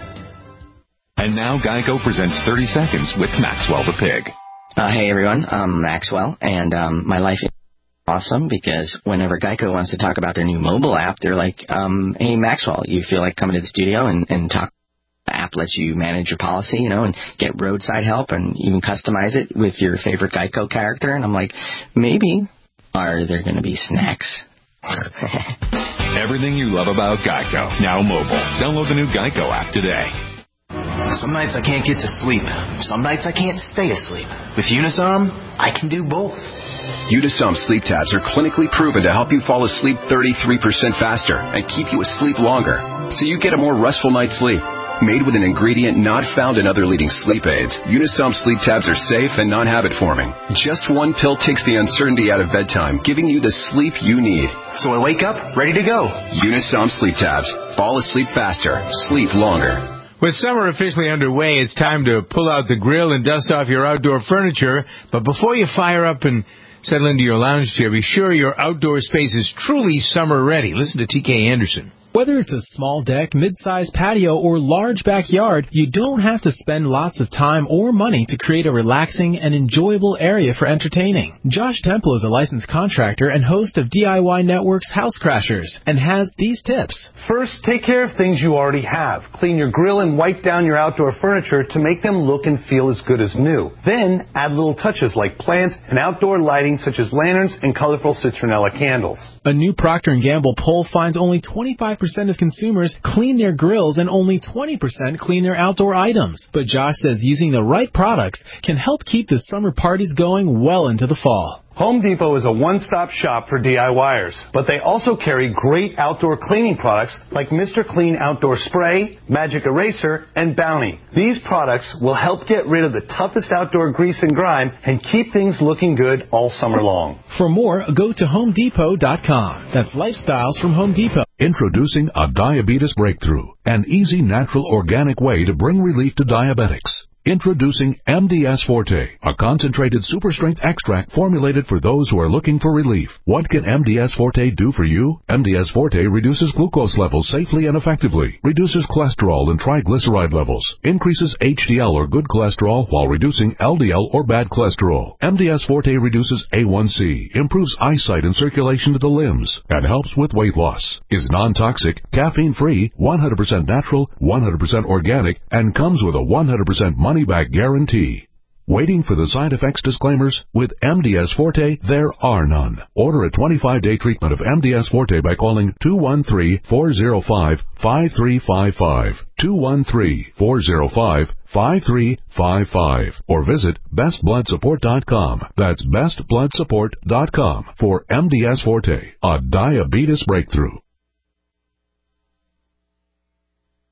And now Geico presents thirty seconds with Maxwell the Pig. Uh, hey, everyone. I'm Maxwell, and um, my life is awesome because whenever Geico wants to talk about their new mobile app, they're like, um, hey, Maxwell, you feel like coming to the studio and, and talk? The app lets you manage your policy, you know, and get roadside help, and you can customize it with your favorite Geico character. And I'm like, maybe. Are there going to be snacks? Everything you love about Geico, now mobile. Download the new Geico app today. Some nights I can't get to sleep. Some nights I can't stay asleep. With Unisom, I can do both. Unisom sleep tabs are clinically proven to help you fall asleep thirty-three percent faster and keep you asleep longer, so you get a more restful night's sleep. Made with an ingredient not found in other leading sleep aids, Unisom sleep tabs are safe and non-habit forming. Just one pill takes the uncertainty out of bedtime, giving you the sleep you need. So I wake up ready to go. Unisom sleep tabs. Fall asleep faster. Sleep longer. With summer officially underway, it's time to pull out the grill and dust off your outdoor furniture. But before you fire up and settle into your lounge chair, be sure your outdoor space is truly summer ready. Listen to T K Anderson. Whether it's a small deck, mid-sized patio, or large backyard, you don't have to spend lots of time or money to create a relaxing and enjoyable area for entertaining. Josh Temple is a licensed contractor and host of D I Y Network's House Crashers and has these tips. First, take care of things you already have. Clean your grill and wipe down your outdoor furniture to make them look and feel as good as new. Then, add little touches like plants and outdoor lighting such as lanterns and colorful citronella candles. A new Procter and Gamble poll finds only twenty-five percent of consumers clean their grills and only twenty percent clean their outdoor items. But Josh says using the right products can help keep the summer parties going well into the fall. Home Depot is a one-stop shop for DIYers, but they also carry great outdoor cleaning products like Mister Clean Outdoor Spray, Magic Eraser, and Bounty. These products will help get rid of the toughest outdoor grease and grime and keep things looking good all summer long. For more, go to home depot dot com. That's Lifestyles from Home Depot. Introducing a diabetes breakthrough, an easy, natural, organic way to bring relief to diabetics. Introducing M D S Forte, a concentrated super-strength extract formulated for those who are looking for relief. What can M D S Forte do for you? M D S Forte reduces glucose levels safely and effectively, reduces cholesterol and triglyceride levels, increases H D L or good cholesterol while reducing L D L or bad cholesterol. M D S Forte reduces A one C, improves eyesight and circulation to the limbs, and helps with weight loss. Is non-toxic, caffeine-free, one hundred percent natural, one hundred percent organic, and comes with a one hundred percent money money-back guarantee. Waiting for the side effects disclaimers? With M D S Forte, there are none. Order a twenty-five day treatment of M D S Forte by calling two one three, four zero five, five three five five, two one three, four zero five, five three five five, or visit best blood support dot com. That's best blood support dot com for M D S Forte, a diabetes breakthrough.